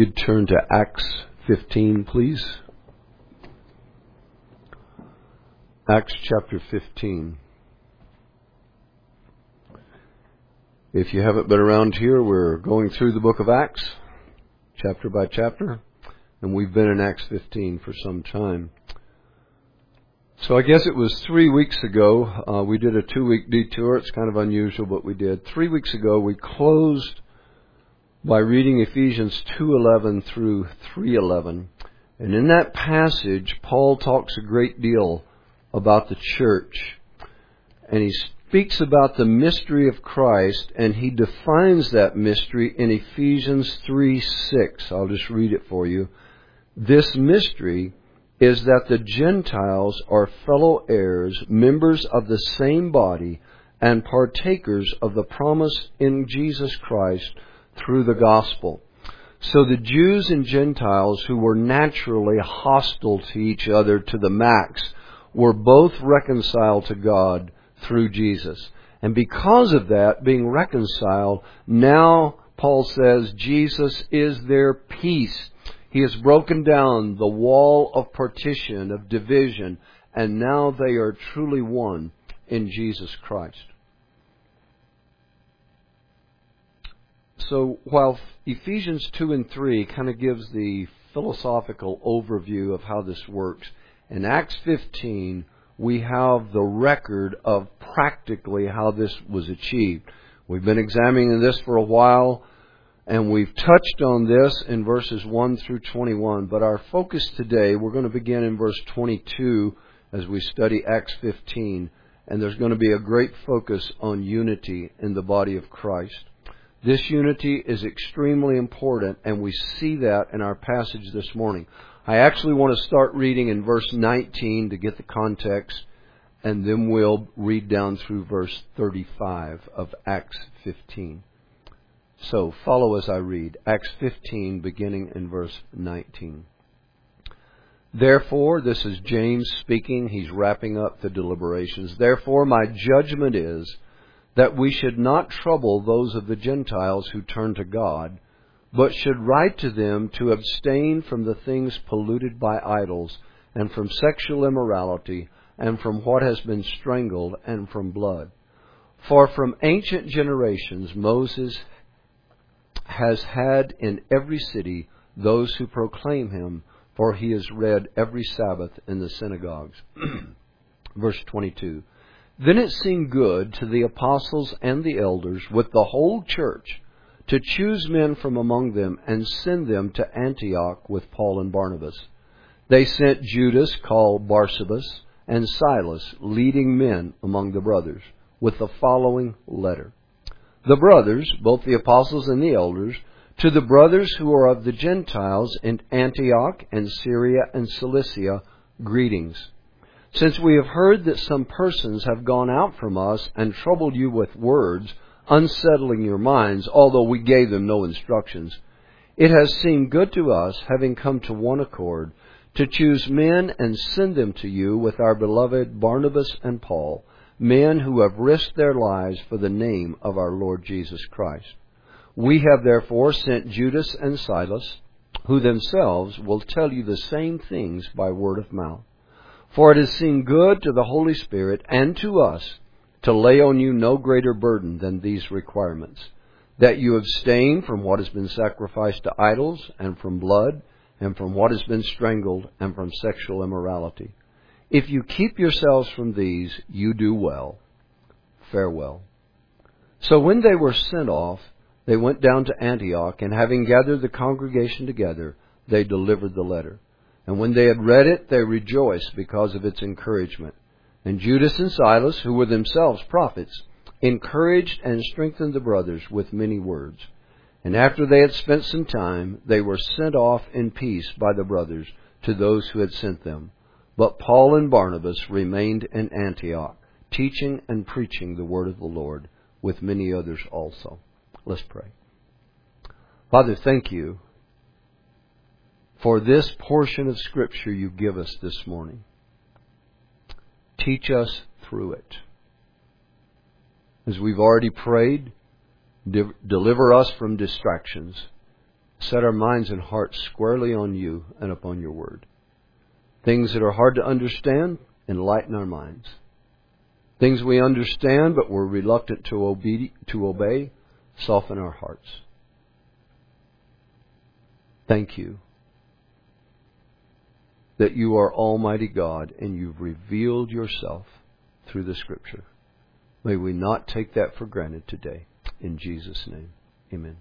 You'd turn to Acts 15, please. Acts chapter 15. If you haven't been around here, we're going through the book of Acts, chapter by chapter, and we've been in Acts 15 for some time. So I guess it was 3 weeks ago, we did a 2-week detour. It's kind of unusual, but we did. 3 weeks ago, we closed by reading Ephesians 2:11 through 3:11. And in that passage, Paul talks a great deal about the church. And he speaks about the mystery of Christ, and he defines that mystery in Ephesians 3:6. I'll just read it for you. This mystery is that the Gentiles are fellow heirs, members of the same body, and partakers of the promise in Jesus Christ through the gospel. So the Jews and Gentiles, who were naturally hostile to each other to the max, were both reconciled to God through Jesus. And because of that, being reconciled, now Paul says Jesus is their peace. He has broken down the wall of partition, of division, and now they are truly one in Jesus Christ. So while Ephesians 2 and 3 kind of gives the philosophical overview of how this works, in Acts 15 we have the record of practically how this was achieved. We've been examining this for a while, and we've touched on this in verses 1 through 21. But our focus today, we're going to begin in verse 22 as we study Acts 15. And there's going to be a great focus on unity in the body of Christ. This unity is extremely important, and we see that in our passage this morning. I actually want to start reading in verse 19 to get the context, and then we'll read down through verse 35 of Acts 15. So follow as I read. Acts 15, beginning in verse 19. Therefore, this is James speaking. He's wrapping up the deliberations. Therefore, my judgment is that we should not trouble those of the Gentiles who turn to God, but should write to them to abstain from the things polluted by idols, and from sexual immorality, and from what has been strangled, and from blood. For from ancient generations Moses has had in every city those who proclaim him, for he is read every Sabbath in the synagogues. Verse 22. Then it seemed good to the apostles and the elders with the whole church to choose men from among them and send them to Antioch with Paul and Barnabas. They sent Judas, called Barsabas, and Silas, leading men among the brothers, with the following letter. The brothers, both the apostles and the elders, to the brothers who are of the Gentiles in Antioch and Syria and Cilicia, greetings. Since we have heard that some persons have gone out from us and troubled you with words, unsettling your minds, although we gave them no instructions, it has seemed good to us, having come to one accord, to choose men and send them to you with our beloved Barnabas and Paul, men who have risked their lives for the name of our Lord Jesus Christ. We have therefore sent Judas and Silas, who themselves will tell you the same things by word of mouth. For it has seemed good to the Holy Spirit and to us to lay on you no greater burden than these requirements, that you abstain from what has been sacrificed to idols, and from blood, and from what has been strangled, and from sexual immorality. If you keep yourselves from these, you do well. Farewell. So when they were sent off, they went down to Antioch, and having gathered the congregation together, they delivered the letter. And when they had read it, they rejoiced because of its encouragement. And Judas and Silas, who were themselves prophets, encouraged and strengthened the brothers with many words. And after they had spent some time, they were sent off in peace by the brothers to those who had sent them. But Paul and Barnabas remained in Antioch, teaching and preaching the word of the Lord, with many others also. Let's pray. Father, thank you for this portion of Scripture you give us this morning. Teach us through it. As we've already prayed, deliver us from distractions set our minds and hearts squarely on You and upon Your Word. Things that are hard to understand, enlighten our minds. Things we understand but we're reluctant to obey, soften our hearts. Thank You that You are Almighty God and You've revealed Yourself through the Scripture. May we not take that for granted today. In Jesus' name, amen.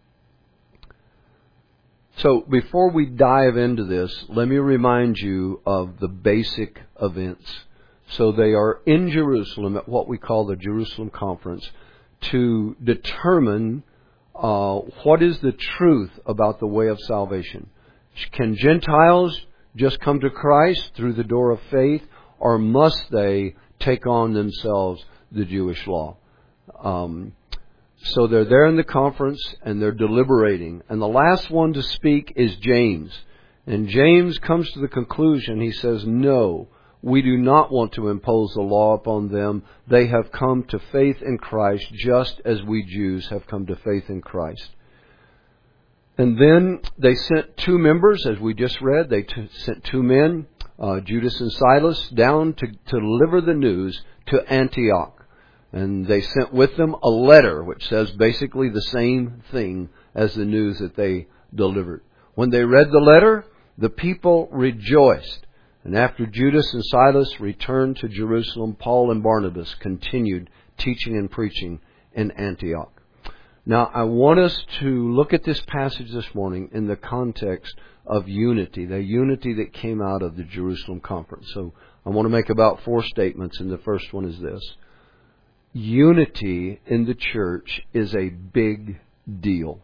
So before we dive into this, let me remind you of the basic events. So they are in Jerusalem at what we call the Jerusalem Conference to determine what is the truth about the way of salvation. Can Gentiles just come to Christ through the door of faith, or must they take on themselves the Jewish law? So they're there in the conference and they're deliberating. And the last one to speak is James. And James comes to the conclusion, he says, no, we do not want to impose the law upon them. They have come to faith in Christ just as we Jews have come to faith in Christ. And then they sent two members, as we just read. They sent two men, Judas and Silas, down to deliver the news to Antioch. And they sent with them a letter which says basically the same thing as the news that they delivered. When they read the letter, the people rejoiced. And after Judas and Silas returned to Jerusalem, Paul and Barnabas continued teaching and preaching in Antioch. Now, I want us to look at this passage this morning in the context of unity, the unity that came out of the Jerusalem Conference. So I want to make about 4 statements, and the first one is this. Unity in the church is a big deal.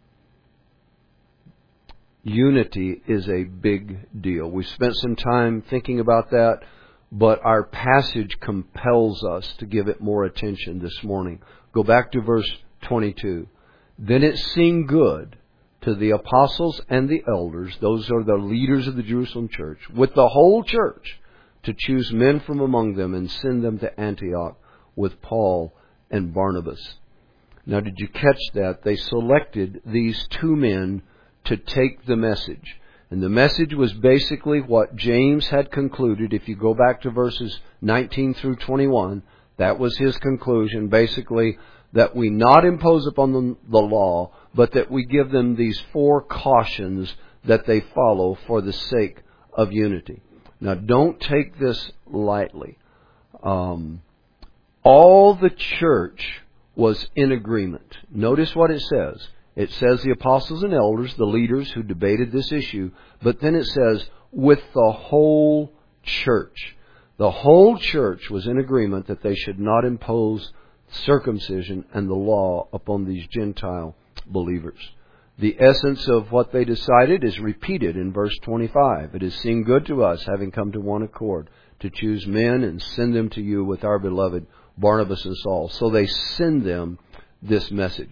Unity is a big deal. We spent some time thinking about that, but our passage compels us to give it more attention this morning. Go back to verse 22. Then it seemed good to the apostles and the elders, those are the leaders of the Jerusalem church, with the whole church, to choose men from among them and send them to Antioch with Paul and Barnabas. Now, did you catch that? They selected these two men to take the message. And the message was basically what James had concluded. If you go back to verses 19 through 21, that was his conclusion. Basically, that we not impose upon them the law, but that we give them these 4 cautions that they follow for the sake of unity. Now, don't take this lightly. All the church was in agreement. Notice what it says. It says the apostles and elders, the leaders who debated this issue, but then it says with the whole church. The whole church was in agreement that they should not impose circumcision and the law upon these Gentile believers. The essence of what they decided is repeated in verse 25. It has seemed good to us, having come to one accord, to choose men and send them to you with our beloved Barnabas and Saul. So they send them this message.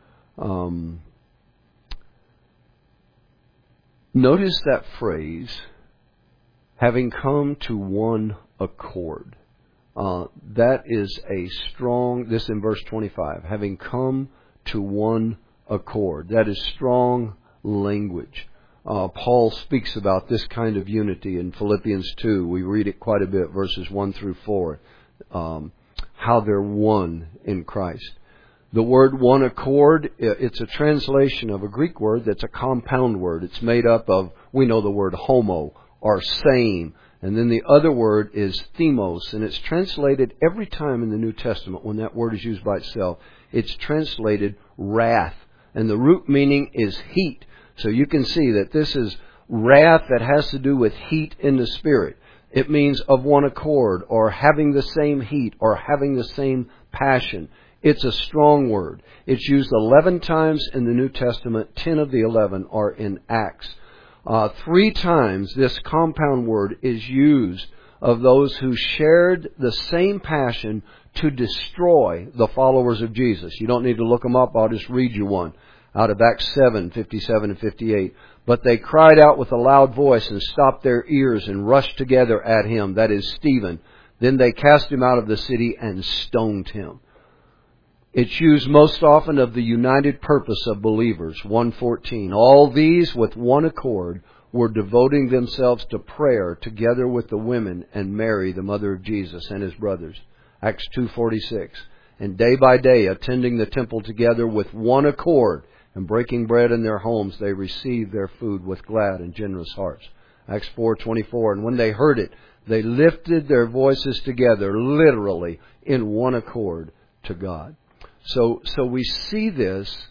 Notice that phrase, having come to one accord. That is a strong, this in verse 25, having come to one accord. That is strong language. Paul speaks about this kind of unity in Philippians 2. We read it quite a bit, verses 1 through 4. How they're one in Christ. The word one accord, it's a translation of a Greek word that's a compound word. It's made up of, we know the word homo, or same. And then the other word is themos. And it's translated every time in the New Testament when that word is used by itself. It's translated wrath. And the root meaning is heat. So you can see that this is wrath that has to do with heat in the spirit. It means of one accord, or having the same heat, or having the same passion. It's a strong word. It's used 11 times in the New Testament. 10 of the 11 are in Acts. 3 times this compound word is used of those who shared the same passion to destroy the followers of Jesus. You don't need to look them up. I'll just read you one out of Acts 7, 57 and 58. But they cried out with a loud voice and stopped their ears and rushed together at him, that is Stephen. Then they cast him out of the city and stoned him. It's used most often of the united purpose of believers. 1:14. All these with one accord were devoting themselves to prayer together with the women and Mary, the mother of Jesus, and his brothers. Acts 2:46. And day by day, attending the temple together with one accord and breaking bread in their homes, they received their food with glad and generous hearts. Acts 4:24. And when they heard it, they lifted their voices together, literally, in one accord to God. So we see this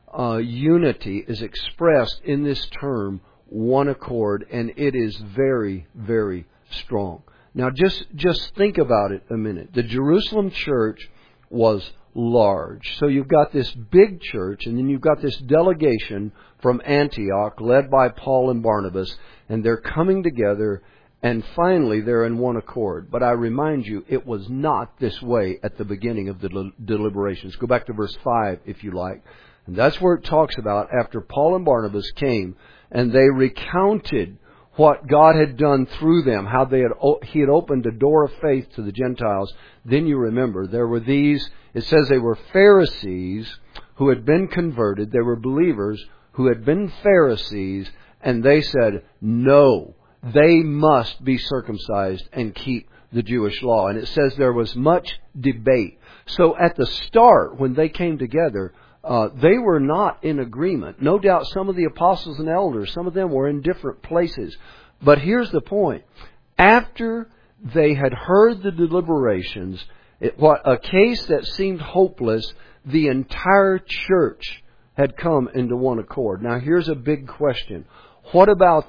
unity is expressed in this term, one accord, and it is very, very strong. Now just think about it a minute. The Jerusalem church was large. So you've got this big church, and then you've got this delegation from Antioch led by Paul and Barnabas, and they're coming together, and finally they're in one accord. But I remind you, it was not this way at the beginning of the deliberations. Go back to verse 5 if you like. And that's where it talks about after Paul and Barnabas came and they recounted what God had done through them, how He had opened a door of faith to the Gentiles. Then you remember, there were these, it says they were Pharisees who had been converted. They were believers who had been Pharisees, and they said, no, they must be circumcised and keep the Jewish law. And it says there was much debate. So at the start, when they came together, they were not in agreement. No doubt some of the apostles and elders, some of them were in different places. But here's the point. After they had heard the deliberations, a case that seemed hopeless, the entire church had come into one accord. Now here's a big question. What about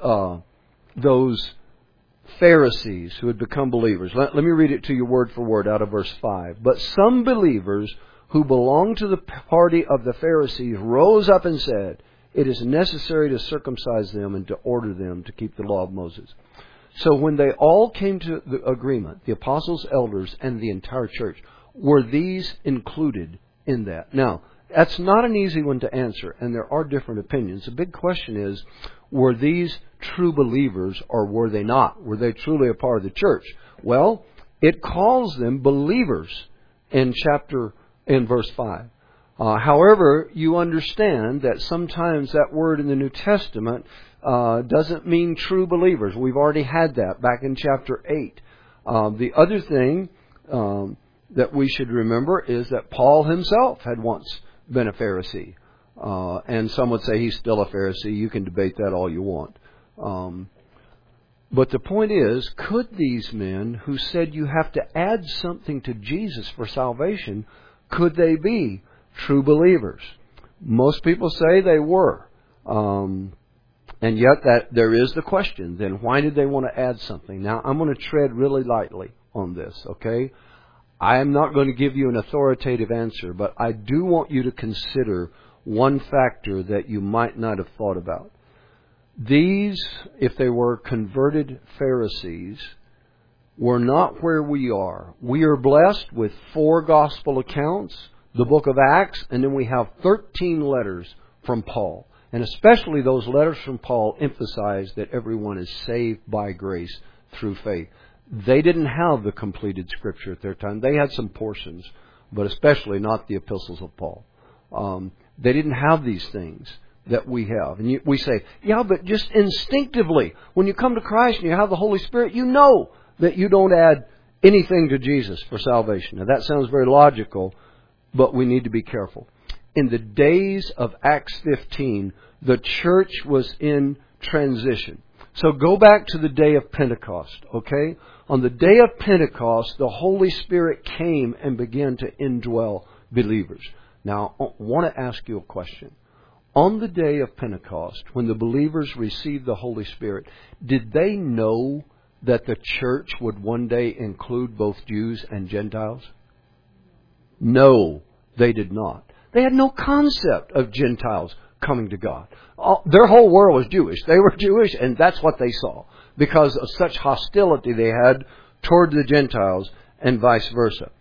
those Pharisees who had become believers? Let me read it to you word for word out of verse 5. But some believers who belonged to the party of the Pharisees rose up and said, it is necessary to circumcise them and to order them to keep the law of Moses. So when they all came to the agreement, the apostles, elders, and the entire church, were these included in that? Now, that's not an easy one to answer, and there are different opinions. The big question is, were these true believers or were they not? Were they truly a part of the church? Well, it calls them believers in verse 5. However, you understand that sometimes that word in the New Testament doesn't mean true believers. We've already had that back in chapter 8. The other thing that we should remember is that Paul himself had once been a Pharisee. And some would say he's still a Pharisee. You can debate that all you want. But the point is, could these men who said you have to add something to Jesus for salvation, could they be true believers? Most people say they were. And yet that there is the question, then why did they want to add something? Now, I'm going to tread really lightly on this, okay? I am not going to give you an authoritative answer, but I do want you to consider one factor that you might not have thought about. These, if they were converted Pharisees, were not where we are. We are blessed with 4 gospel accounts, the book of Acts, and then we have 13 letters from Paul. And especially those letters from Paul emphasize that everyone is saved by grace through faith. They didn't have the completed Scripture at their time. They had some portions, but especially not the epistles of Paul. They didn't have these things that we have. And we say, yeah, but just instinctively, when you come to Christ and you have the Holy Spirit, you know that you don't add anything to Jesus for salvation. Now that sounds very logical, but we need to be careful. In the days of Acts 15, the church was in transition. So go back to the day of Pentecost, okay? On the day of Pentecost, the Holy Spirit came and began to indwell believers. Now, I want to ask you a question. On the day of Pentecost, when the believers received the Holy Spirit, did they know that the church would one day include both Jews and Gentiles? No, they did not. They had no concept of Gentiles coming to God. Their whole world was Jewish. They were Jewish, and that's what they saw because of such hostility they had toward the Gentiles and vice versa.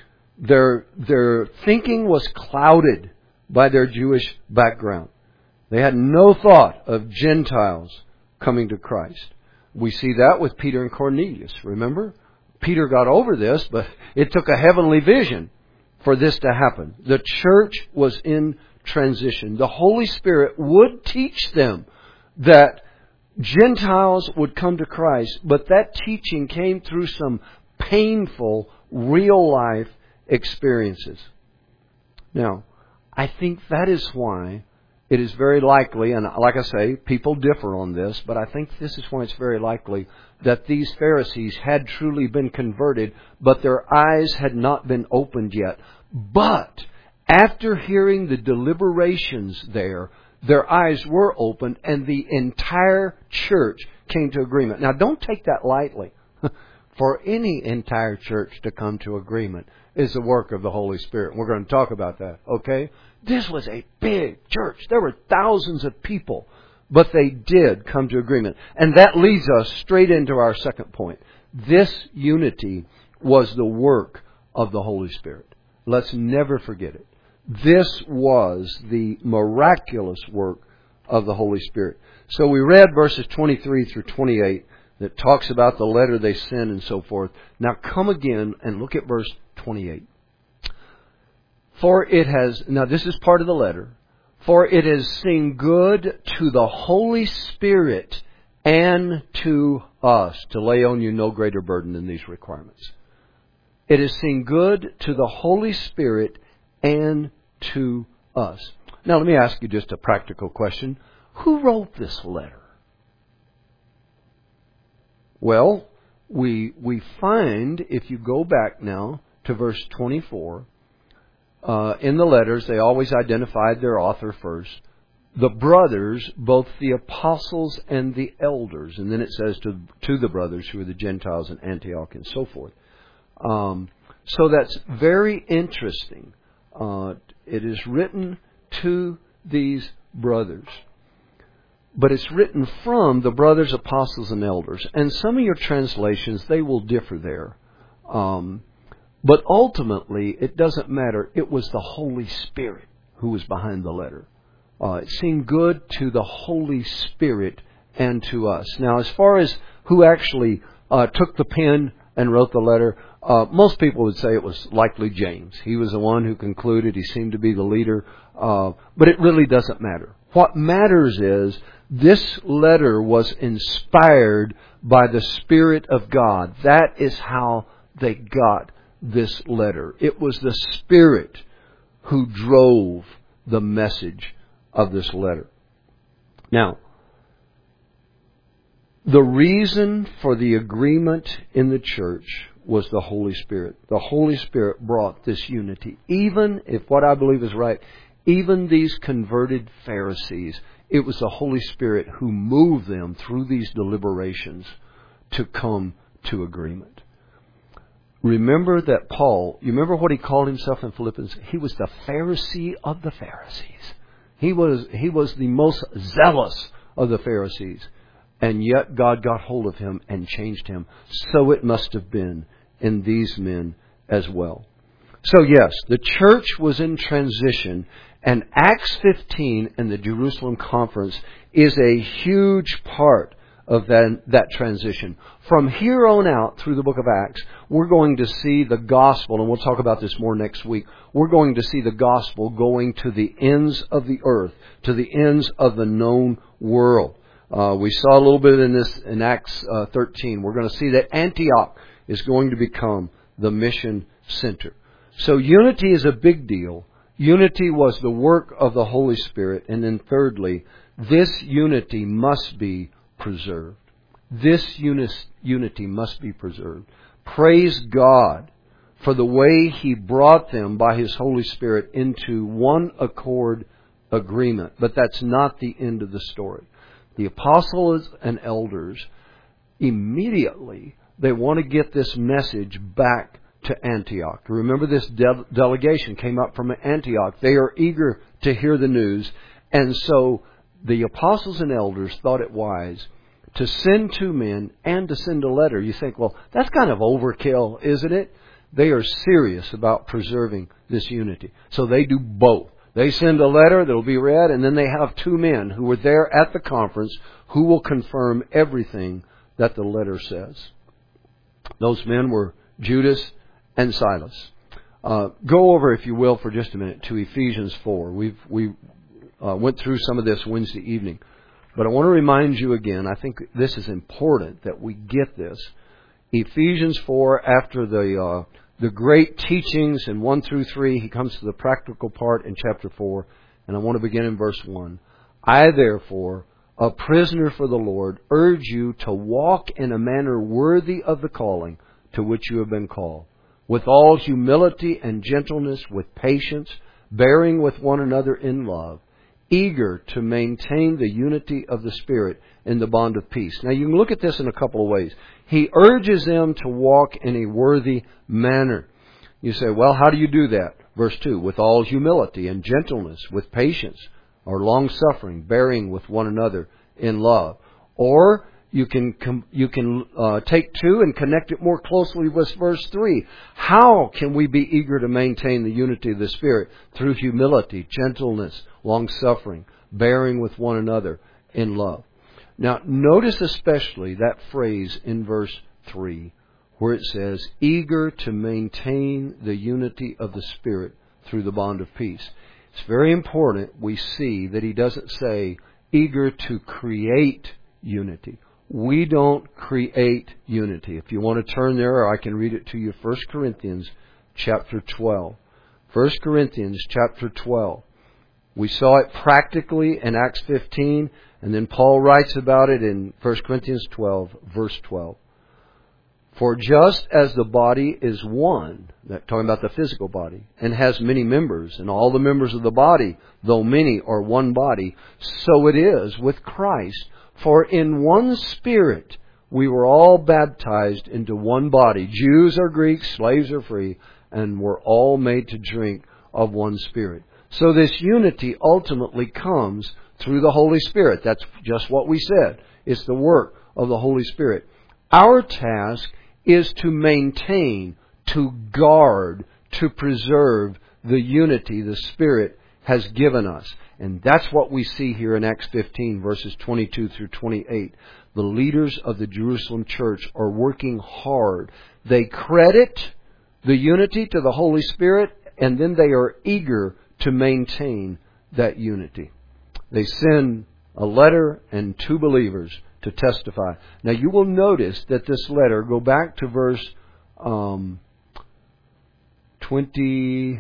Their thinking was clouded by their Jewish background. They had no thought of Gentiles coming to Christ. We see that with Peter and Cornelius, remember? Peter got over this, but it took a heavenly vision for this to happen. The church was in transition. The Holy Spirit would teach them that Gentiles would come to Christ, but that teaching came through some painful, real-life experiences. Now, I think that is why it is very likely, and like I say, people differ on this, but I think this is why it's very likely that these Pharisees had truly been converted, but their eyes had not been opened yet. But after hearing the deliberations there, their eyes were opened and the entire church came to agreement. Now, don't take that lightly. For any entire church to come to agreement is the work of the Holy Spirit. We're going to talk about that, okay? This was a big church. There were thousands of people, but they did come to agreement. And that leads us straight into our second point. This unity was the work of the Holy Spirit. Let's never forget it. This was the miraculous work of the Holy Spirit. So we read verses 23 through 28 that talks about the letter they sent and so forth. Now come again and look at verse 28. Now this is part of the letter. For it has seemed good to the Holy Spirit and to us to lay on you no greater burden than these requirements. It has seemed good to the Holy Spirit and to us. Now let me ask you just a practical question. Who wrote this letter? Well, we find, if you go back now to verse 24, in the letters, they always identified their author first. The brothers, both the apostles and the elders. And then it says to the brothers who are the Gentiles in Antioch and so forth. So that's very interesting. It is written to these brothers. But it's written from the brothers, apostles, and elders. And some of your translations, they will differ there. But ultimately, it doesn't matter. It was the Holy Spirit who was behind the letter. It seemed good to the Holy Spirit and to us. Now, as far as who actually took the pen and wrote the letter, most people would say it was likely James. He was the one who concluded. He seemed to be the leader. But it really doesn't matter. What matters is this letter was inspired by the Spirit of God. That is how they got this letter. It was the Spirit who drove the message of this letter. Now, the reason for the agreement in the church was the Holy Spirit. The Holy Spirit brought this unity. Even if what I believe is right, even these converted Pharisees, it was the Holy Spirit who moved them through these deliberations to come to agreement. Remember that Paul, you remember what he called himself in Philippians? He was the Pharisee of the Pharisees. He was the most zealous of the Pharisees. And yet God got hold of him and changed him. So it must have been in these men as well. So yes, the church was in transition. And Acts 15 and the Jerusalem Conference is a huge part of that transition. From here on out through the book of Acts, we're going to see the gospel, and we'll talk about this more next week. We're going to see the gospel going to the ends of the earth, to the ends of the known world. We saw a little bit in this in Acts 13. We're going to see that Antioch is going to become the mission center. So unity is a big deal. Unity was the work of the Holy Spirit. And then thirdly, this unity must be preserved. This unity must be preserved. Praise God for the way He brought them by His Holy Spirit into one accord agreement. But that's not the end of the story. The apostles and elders, immediately, they want to get this message back to Antioch. Remember, this delegation came up from Antioch. They are eager to hear the news. And so the apostles and elders thought it wise to send 2 men and to send a letter. You think, well, that's kind of overkill, isn't it? They are serious about preserving this unity. So they do both. They send a letter that will be read, and then they have 2 men who were there at the conference who will confirm everything that the letter says. Those men were Judas and Silas. Go over, if you will, for just a minute to Ephesians 4. We went through some of this Wednesday evening. But I want to remind you again, I think this is important that we get this. Ephesians 4, after the great teachings in 1 through 3, he comes to the practical part in chapter 4. And I want to begin in verse 1. I, therefore, a prisoner for the Lord, urge you to walk in a manner worthy of the calling to which you have been called, with all humility and gentleness, with patience, bearing with one another in love, eager to maintain the unity of the Spirit in the bond of peace. Now you can look at this in a couple of ways. He urges them to walk in a worthy manner. You say, well, how do you do that? Verse 2, with all humility and gentleness, with patience, or long-suffering, bearing with one another in love. Or you can take 2 and connect it more closely with verse 3. How can we be eager to maintain the unity of the Spirit? Through humility, gentleness, long-suffering, bearing with one another in love. Now, notice especially that phrase in verse 3, where it says, eager to maintain the unity of the Spirit through the bond of peace. It's very important we see that he doesn't say eager to create unity. We don't create unity. If you want to turn there, or I can read it to you, 1 Corinthians chapter 12. 1 Corinthians chapter 12. We saw it practically in Acts 15, and then Paul writes about it in 1 Corinthians 12, verse 12. For just as the body is one, talking about the physical body, and has many members, and all the members of the body, though many, are one body, so it is with Christ. For in one Spirit we were all baptized into one body, Jews or Greeks, slaves or free, and were all made to drink of one Spirit. So this unity ultimately comes through the Holy Spirit. That's just what we said. It's the work of the Holy Spirit. Our task is to maintain, to guard, to preserve the unity the Spirit has given us. And that's what we see here in Acts 15, verses 22 through 28. The leaders of the Jerusalem church are working hard. They credit the unity to the Holy Spirit, and then they are eager to maintain that unity. They send a letter and 2 believers to testify. Now you will notice that this letter, go back to verse 20.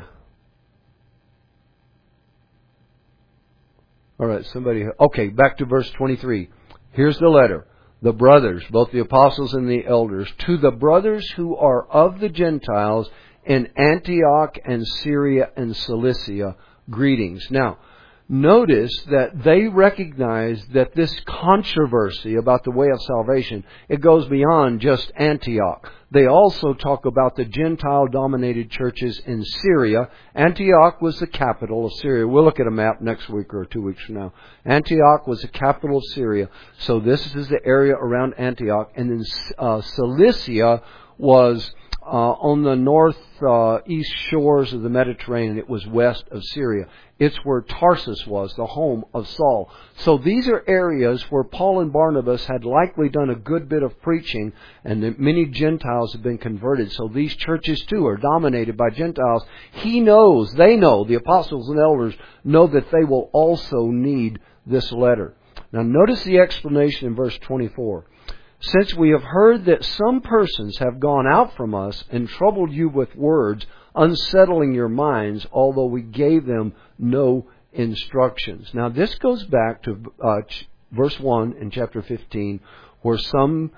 All right, okay, back to verse 23. Here's the letter. The brothers, both the apostles and the elders, to the brothers who are of the Gentiles in Antioch and Syria and Cilicia, greetings. Now, notice that they recognize that this controversy about the way of salvation, it goes beyond just Antioch. They also talk about the Gentile-dominated churches in Syria. Antioch was the capital of Syria. We'll look at a map next week or 2 weeks from now. Antioch was the capital of Syria. So this is the area around Antioch. And then Cilicia was on the northeast shores of the Mediterranean. It was west of Syria. It's where Tarsus was, the home of Saul. So these are areas where Paul and Barnabas had likely done a good bit of preaching, and that many Gentiles have been converted. So these churches too are dominated by Gentiles. He knows, they know, the apostles and elders know that they will also need this letter. Now notice the explanation in verse 24. Since we have heard that some persons have gone out from us and troubled you with words, unsettling your minds, although we gave them no instructions. Now this goes back to verse 1 in chapter 15, where some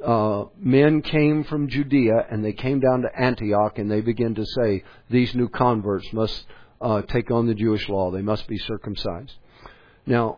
men came from Judea and they came down to Antioch and they began to say, these new converts must take on the Jewish law. They must be circumcised. Now,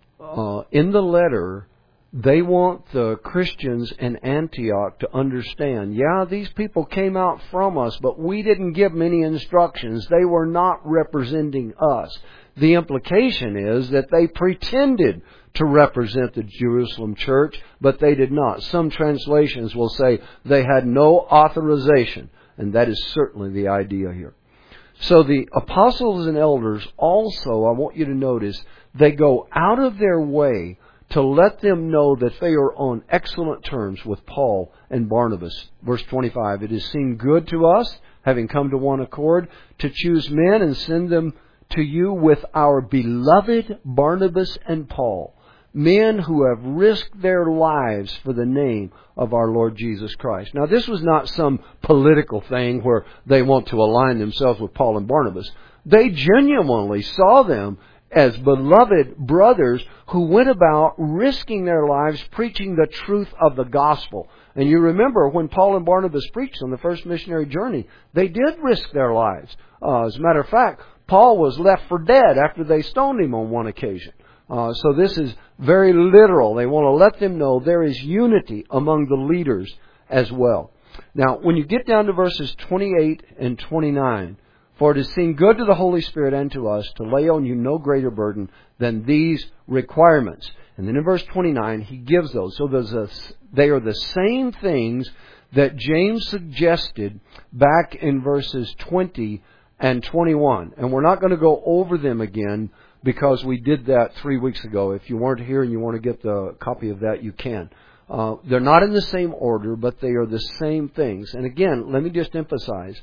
in the letter, they want the Christians in Antioch to understand, these people came out from us, but we didn't give them any instructions. They were not representing us. The implication is that they pretended to represent the Jerusalem church, but they did not. Some translations will say they had no authorization, and that is certainly the idea here. So the apostles and elders also, I want you to notice, they go out of their way to let them know that they are on excellent terms with Paul and Barnabas. Verse 25, it has seemed good to us, having come to one accord, to choose men and send them to you with our beloved Barnabas and Paul, men who have risked their lives for the name of our Lord Jesus Christ. Now, this was not some political thing where they want to align themselves with Paul and Barnabas. They genuinely saw them as beloved brothers who went about risking their lives preaching the truth of the gospel. And you remember when Paul and Barnabas preached on the first missionary journey, they did risk their lives. As a matter of fact, Paul was left for dead after they stoned him on one occasion. So this is very literal. They want to let them know there is unity among the leaders as well. Now, when you get down to verses 28 and 29, for it has seemed good to the Holy Spirit and to us to lay on you no greater burden than these requirements. And then in verse 29, he gives those. So they are the same things that James suggested back in verses 20 and 21. And we're not going to go over them again because we did that 3 weeks ago. If you weren't here and you want to get the copy of that, you can. They're not in the same order, but they are the same things. And again, let me just emphasize,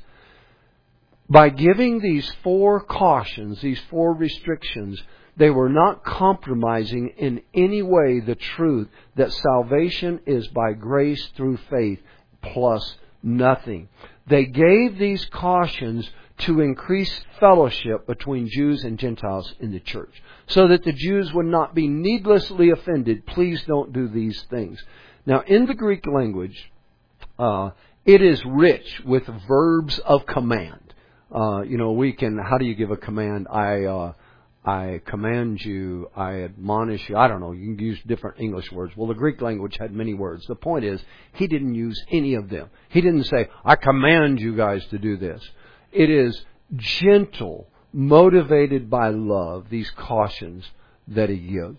by giving these 4 cautions, these 4 restrictions, they were not compromising in any way the truth that salvation is by grace through faith plus nothing. They gave these cautions to increase fellowship between Jews and Gentiles in the church, so that the Jews would not be needlessly offended. Please don't do these things. Now, in the Greek language, it is rich with verbs of command. How do you give a command? I command you, I admonish you. I don't know, you can use different English words. Well, the Greek language had many words. The point is, he didn't use any of them. He didn't say, I command you guys to do this. It is gentle, motivated by love, these cautions that he gives.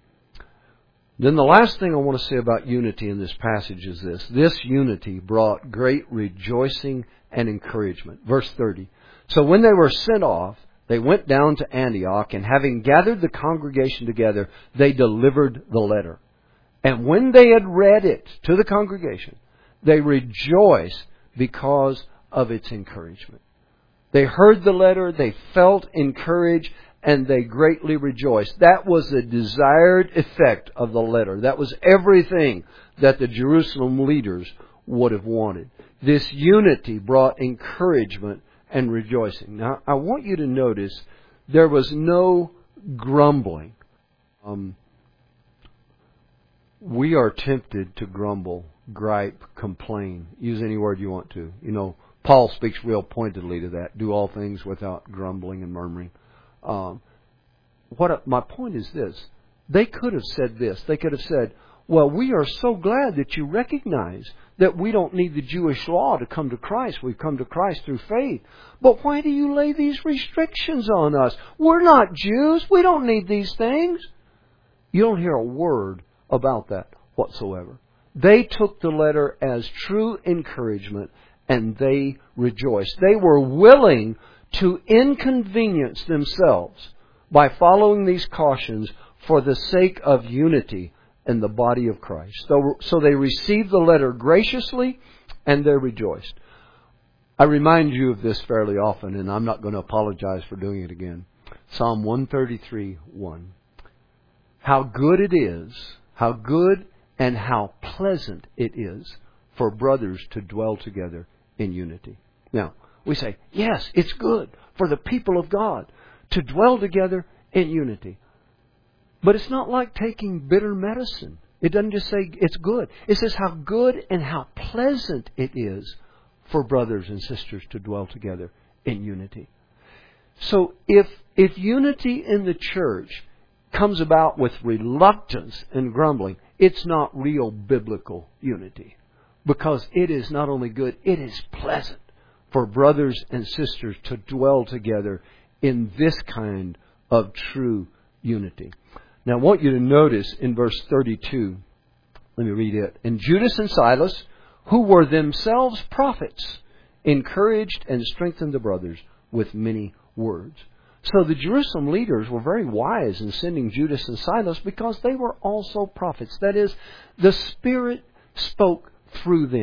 Then the last thing I want to say about unity in this passage is this. This unity brought great rejoicing and encouragement. Verse 30. So when they were sent off, they went down to Antioch, and having gathered the congregation together, they delivered the letter. And when they had read it to the congregation, they rejoiced because of its encouragement. They heard the letter, they felt encouraged, and they greatly rejoiced. That was the desired effect of the letter. That was everything that the Jerusalem leaders would have wanted. This unity brought encouragement and rejoicing. Now, I want you to notice there was no grumbling. We are tempted to grumble, gripe, complain. Use any word you want to. Paul speaks real pointedly to that. Do all things without grumbling and murmuring. My point is this. They could have said this. They could have said, well, we are so glad that you recognize that we don't need the Jewish law to come to Christ. We've come to Christ through faith. But why do you lay these restrictions on us? We're not Jews. We don't need these things. You don't hear a word about that whatsoever. They took the letter as true encouragement, and they rejoiced. They were willing to inconvenience themselves by following these cautions for the sake of unity in the body of Christ. So they received the letter graciously, and they rejoiced. I remind you of this fairly often, and I'm not going to apologize for doing it again. Psalm 133:1. How good it is, how good and how pleasant it is for brothers to dwell together in unity. Now, we say, yes, it's good for the people of God to dwell together in unity. But it's not like taking bitter medicine. It doesn't just say it's good. It says how good and how pleasant it is for brothers and sisters to dwell together in unity. So if unity in the church comes about with reluctance and grumbling, it's not real biblical unity. Because it is not only good, it is pleasant for brothers and sisters to dwell together in this kind of true unity. Now, I want you to notice in verse 32, let me read it. And Judas and Silas, who were themselves prophets, encouraged and strengthened the brothers with many words. So the Jerusalem leaders were very wise in sending Judas and Silas because they were also prophets. That is, the Spirit spoke through them.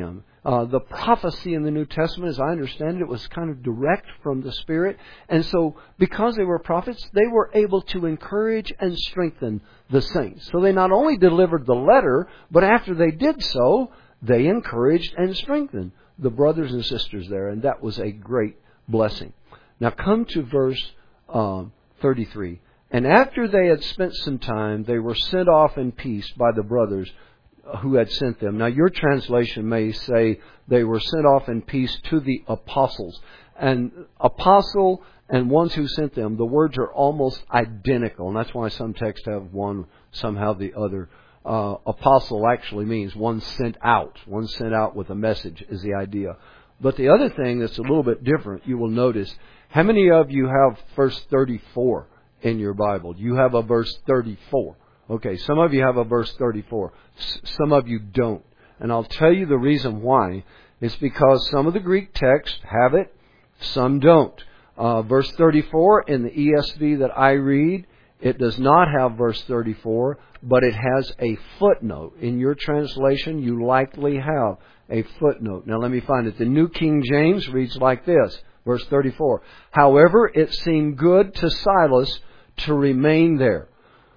The prophecy in the New Testament, as I understand it, was kind of direct from the Spirit. And so, because they were prophets, they were able to encourage and strengthen the saints. So they not only delivered the letter, but after they did so, they encouraged and strengthened the brothers and sisters there. And that was a great blessing. Now come to verse 33. And after they had spent some time, they were sent off in peace by the brothers who had sent them. Now your translation may say they were sent off in peace to the apostles. And apostle and ones who sent them, the words are almost identical. And that's why some texts have one, somehow the other. Apostle actually means one sent out. One sent out with a message is the idea. But the other thing that's a little bit different, you will notice, how many of you have verse 34 in your Bible? You have a verse 34. Okay, some of you have a verse 34. Some of you don't. And I'll tell you the reason why. It's because some of the Greek texts have it, some don't. Verse 34 in the ESV that I read, it does not have verse 34, but it has a footnote. In your translation, you likely have a footnote. Now let me find it. The New King James reads like this, verse 34. However, it seemed good to Silas to remain there.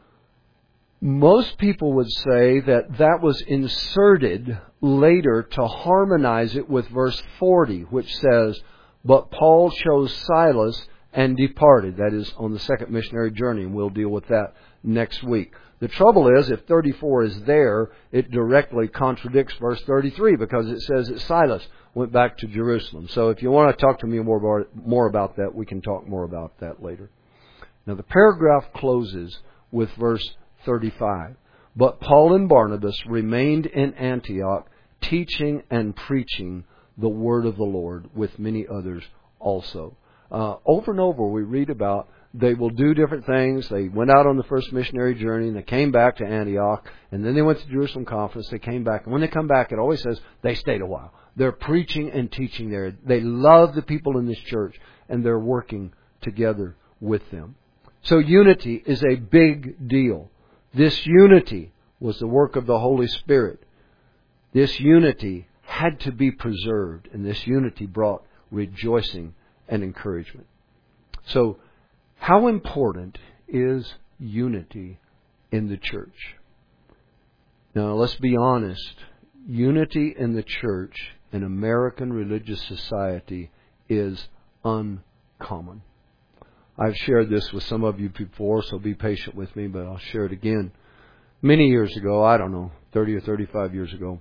Most people would say that that was inserted later to harmonize it with verse 40, which says, but Paul chose Silas and departed. That is on the second missionary journey, and we'll deal with that next week. The trouble is, if 34 is there, it directly contradicts verse 33 because it says that Silas went back to Jerusalem. So if you want to talk to me more about that, we can talk more about that later. Now the paragraph closes with verse 35. But Paul and Barnabas remained in Antioch, teaching and preaching the word of the Lord with many others also. Over and over we read about they will do different things. They went out on the first missionary journey and they came back to Antioch, and then they went to the Jerusalem conference. They came back, and when they come back, it always says they stayed a while. They're preaching and teaching there. They love the people in this church, and they're working together with them. So unity is a big deal. This unity was the work of the Holy Spirit. This unity had to be preserved, and this unity brought rejoicing and encouragement. So, how important is unity in the church? Now, let's be honest. Unity in the church in American religious society is uncommon. I've shared this with some of you before, so be patient with me, but I'll share it again. Many years ago, 30 or 35 years ago,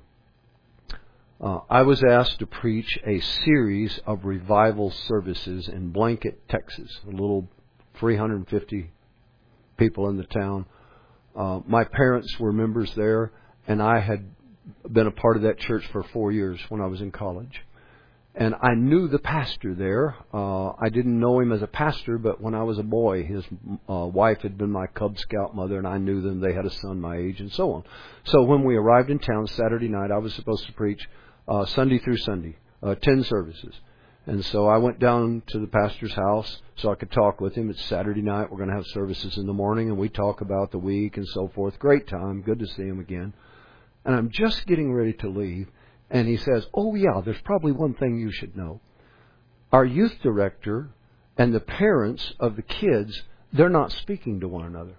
I was asked to preach a series of revival services in Blanket, Texas, a little 350 people in the town. My parents were members there, and I had been a part of that church for 4 years when I was in college. And I knew the pastor there. I didn't know him as a pastor, but when I was a boy, his wife had been my Cub Scout mother, and I knew them. They had a son my age, and so on. So when we arrived in town Saturday night, I was supposed to preach Sunday through Sunday, 10 services. And so I went down to the pastor's house so I could talk with him. It's Saturday night. We're going to have services in the morning, and we talk about the week and so forth. Great time. Good to see him again. And I'm just getting ready to leave. And he says, oh, yeah, there's probably one thing you should know. Our youth director and the parents of the kids, they're not speaking to one another.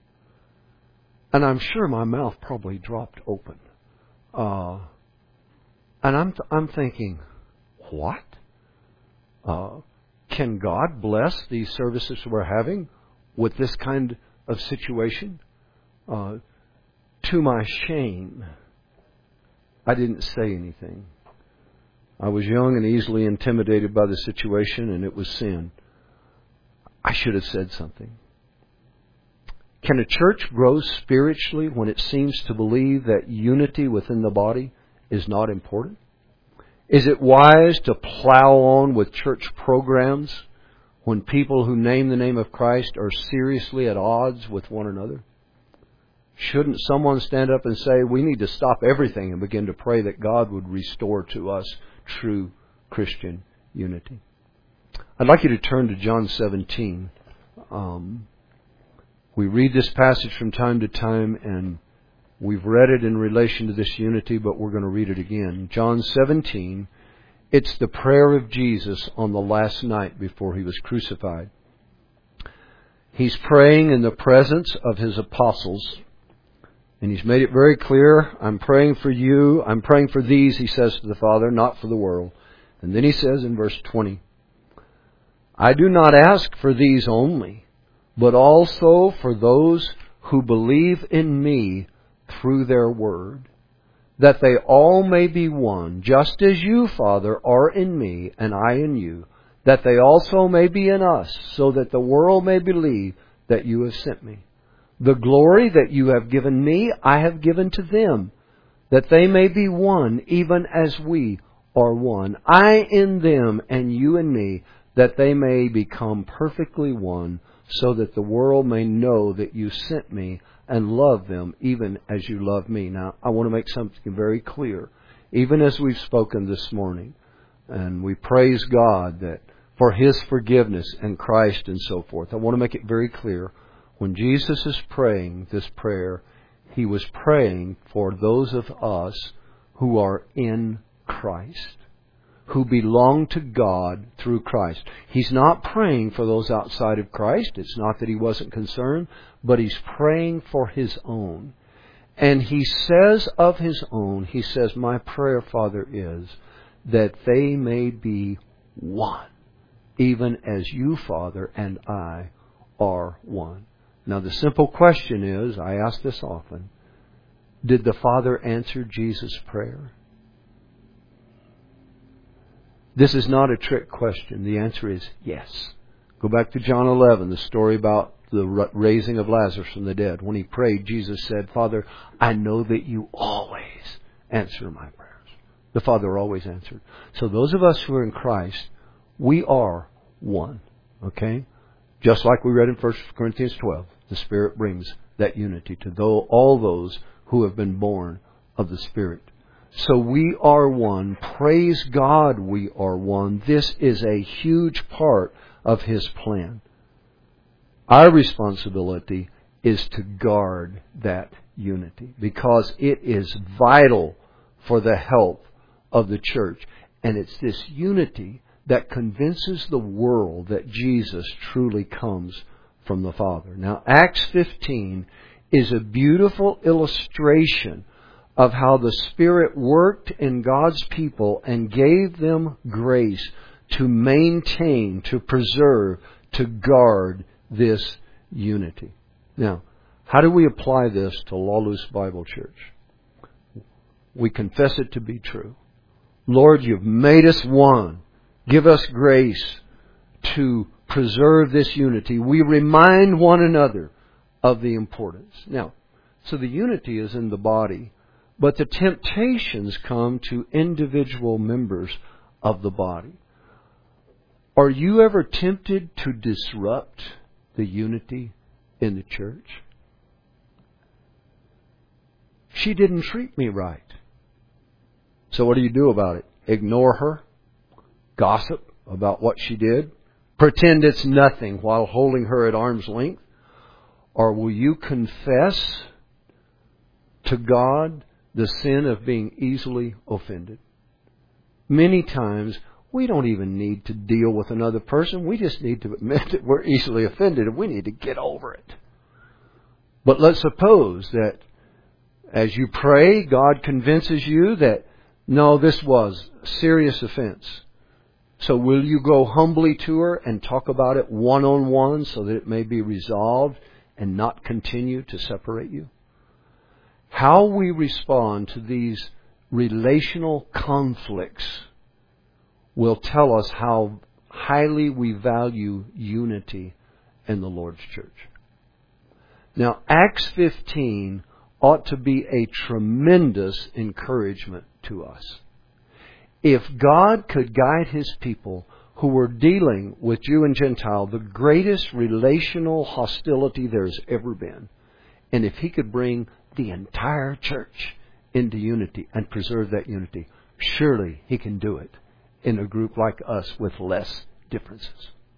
And I'm sure my mouth probably dropped open. And I'm thinking, what? Can God bless these services we're having with this kind of situation? To my shame, I didn't say anything. I was young and easily intimidated by the situation, and it was sin. I should have said something. Can a church grow spiritually when it seems to believe that unity within the body is not important? Is it wise to plow on with church programs when people who name the name of Christ are seriously at odds with one another? Shouldn't someone stand up and say, we need to stop everything and begin to pray that God would restore to us true Christian unity? I'd like you to turn to John 17. We read this passage from time to time, and We've read it in relation to this unity, but we're going to read it again. John 17, it's the prayer of Jesus on the last night before He was crucified. He's praying in the presence of His apostles. And He's made it very clear, I'm praying for you, I'm praying for these, He says to the Father, not for the world. And then He says in verse 20, I do not ask for these only, but also for those who believe in Me through their word, that they all may be one, just as you, Father, are in Me, and I in you, that they also may be in us, so that the world may believe that you have sent Me. The glory that you have given Me, I have given to them, that they may be one, even as we are one. I in them, and you in Me, that they may become perfectly one, so that the world may know that you sent Me and love them even as you love Me. Now, I want to make something very clear. Even as we've spoken this morning, and we praise God that for His forgiveness and Christ and so forth, I want to make it very clear. When Jesus is praying this prayer, He was praying for those of us who are in Christ, who belong to God through Christ. He's not praying for those outside of Christ. It's not that He wasn't concerned, but He's praying for His own. And He says of His own, He says, my prayer, Father, is that they may be one, even as you, Father, and I are one. Now the simple question is, I ask this often, did the Father answer Jesus' prayer? This is not a trick question. The answer is yes. Go back to John 11, the story about the raising of Lazarus from the dead. When He prayed, Jesus said, Father, I know that you always answer my prayers. The Father always answered. So those of us who are in Christ, we are one. Okay? Just like we read in 1 Corinthians 12, the Spirit brings that unity to all those who have been born of the Spirit. So we are one. Praise God, we are one. This is a huge part of His plan. Our responsibility is to guard that unity because it is vital for the health of the church. And it's this unity that convinces the world that Jesus truly comes from the Father. Now, Acts 15 is a beautiful illustration of how the Spirit worked in God's people and gave them grace to maintain, to preserve, to guard this unity. Now, how do we apply this to La Luz Bible Church? We confess it to be true. Lord, You've made us one. Give us grace to preserve this unity. We remind one another of the importance. Now, so the unity is in the body, but the temptations come to individual members of the body. Are you ever tempted to disrupt the unity in the church? She didn't treat me right. So what do you do about it? Ignore her? Gossip about what she did? Pretend it's nothing while holding her at arm's length? Or will you confess to God the sin of being easily offended? Many times, we don't even need to deal with another person. We just need to admit that we're easily offended and we need to get over it. But let's suppose that as you pray, God convinces you that, no, this was a serious offense. So will you go humbly to her and talk about it one-on-one so that it may be resolved and not continue to separate you? How we respond to these relational conflicts will tell us how highly we value unity in the Lord's church. Now, Acts 15 ought to be a tremendous encouragement to us. If God could guide His people who were dealing with Jew and Gentile, the greatest relational hostility there's ever been, and if He could bring the entire church into unity and preserve that unity, surely He can do it in a group like us with less differences.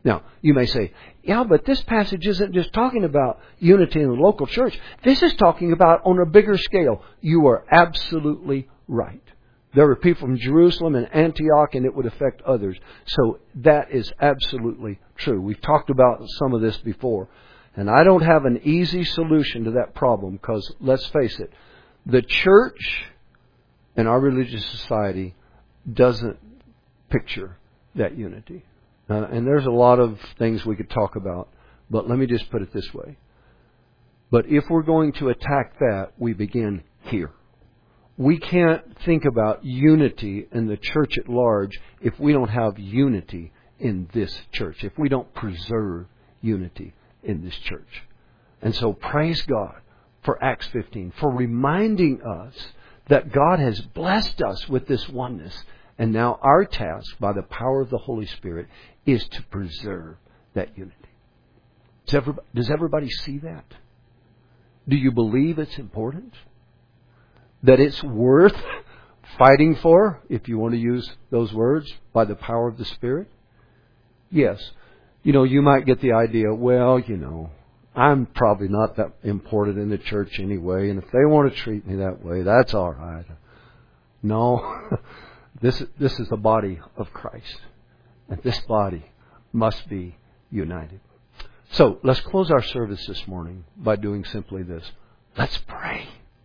Now, you may say, yeah, but this passage isn't just talking about unity in the local church. This is talking about on a bigger scale. You are absolutely right. There were people from Jerusalem and Antioch, and it would affect others. So that is absolutely true. We've talked about some of this before. And I don't have an easy solution to that problem because, let's face it, the church and our religious society doesn't picture that unity. And there's a lot of things we could talk about, but let me just put it this way. But if we're going to attack that, we begin here. We can't think about unity in the church at large if we don't have unity in this church, if we don't preserve unity in this church. And so praise God for Acts 15, for reminding us that God has blessed us with this oneness. And now our task, by the power of the Holy Spirit, is to preserve that unity. Does everybody see that? Do you believe it's important? That it's worth fighting for, if you want to use those words, by the power of the Spirit? Yes. You might get the idea, well, I'm probably not that important in the church anyway, and if they want to treat me that way, that's all right. No. This is the body of Christ. And this body must be united. So, let's close our service this morning by doing simply this. Let's pray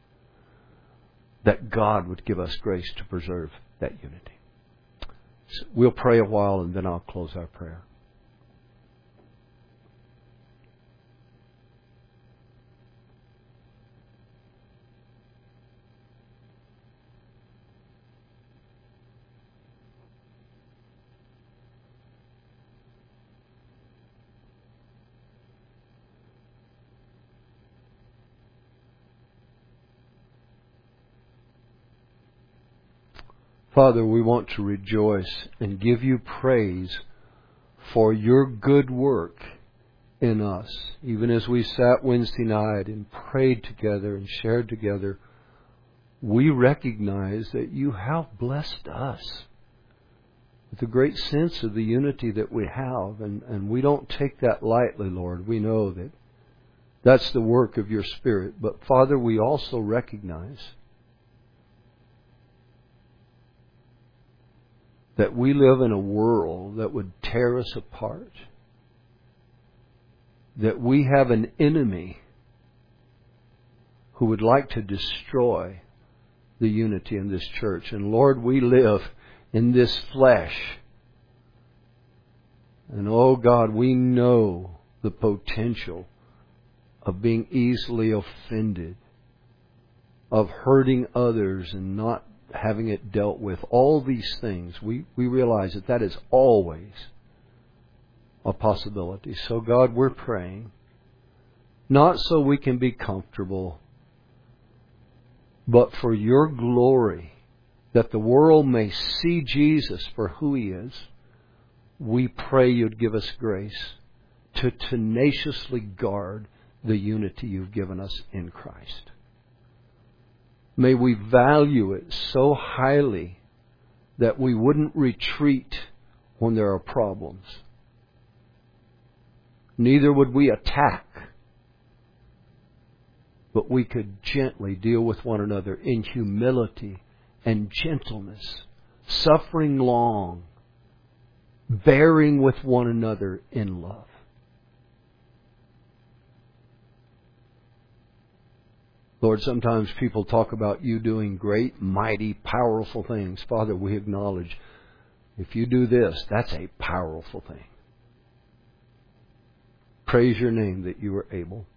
that God would give us grace to preserve that unity. So we'll pray a while and then I'll close our prayer. Father, we want to rejoice and give you praise for your good work in us. Even as we sat Wednesday night and prayed together and shared together, we recognize that you have blessed us with a great sense of the unity that we have. And we don't take that lightly, Lord. We know that that's the work of your Spirit. But Father, we also recognize that we live in a world that would tear us apart. That we have an enemy who would like to destroy the unity in this church. And Lord, we live in this flesh. And oh God, we know the potential of being easily offended, of hurting others and not having it dealt with. All these things, we realize that is always a possibility. So God, we're praying, not so we can be comfortable, but for your glory, that the world may see Jesus for who He is. We pray you'd give us grace to tenaciously guard the unity you've given us in Christ. May we value it so highly that we wouldn't retreat when there are problems. Neither would we attack, but we could gently deal with one another in humility and gentleness, suffering long, bearing with one another in love. Lord, sometimes people talk about you doing great, mighty, powerful things. Father, we acknowledge if you do this, that's a powerful thing. Praise your name that you are able.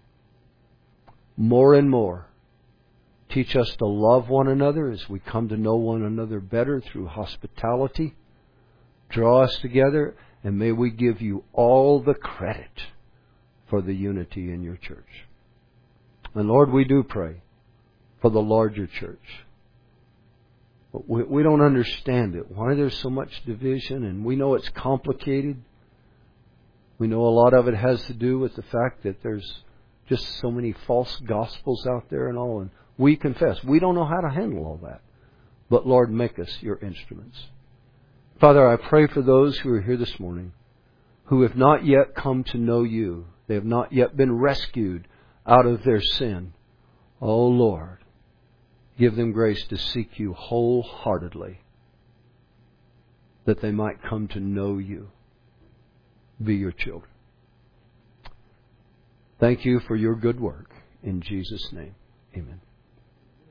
More and more, teach us to love one another as we come to know one another better through hospitality. Draw us together, and may we give you all the credit for the unity in your church. And Lord, we do pray for the larger church. But we don't understand it. Why there's so much division, and we know it's complicated. We know a lot of it has to do with the fact that there's just so many false gospels out there and all. And we confess, we don't know how to handle all that. But Lord, make us your instruments. Father, I pray for those who are here this morning who have not yet come to know You. They have not yet been rescued out of their sin. Oh Lord, give them grace to seek You wholeheartedly, that they might come to know You, be Your children. Thank You for Your good work. In Jesus' name, amen.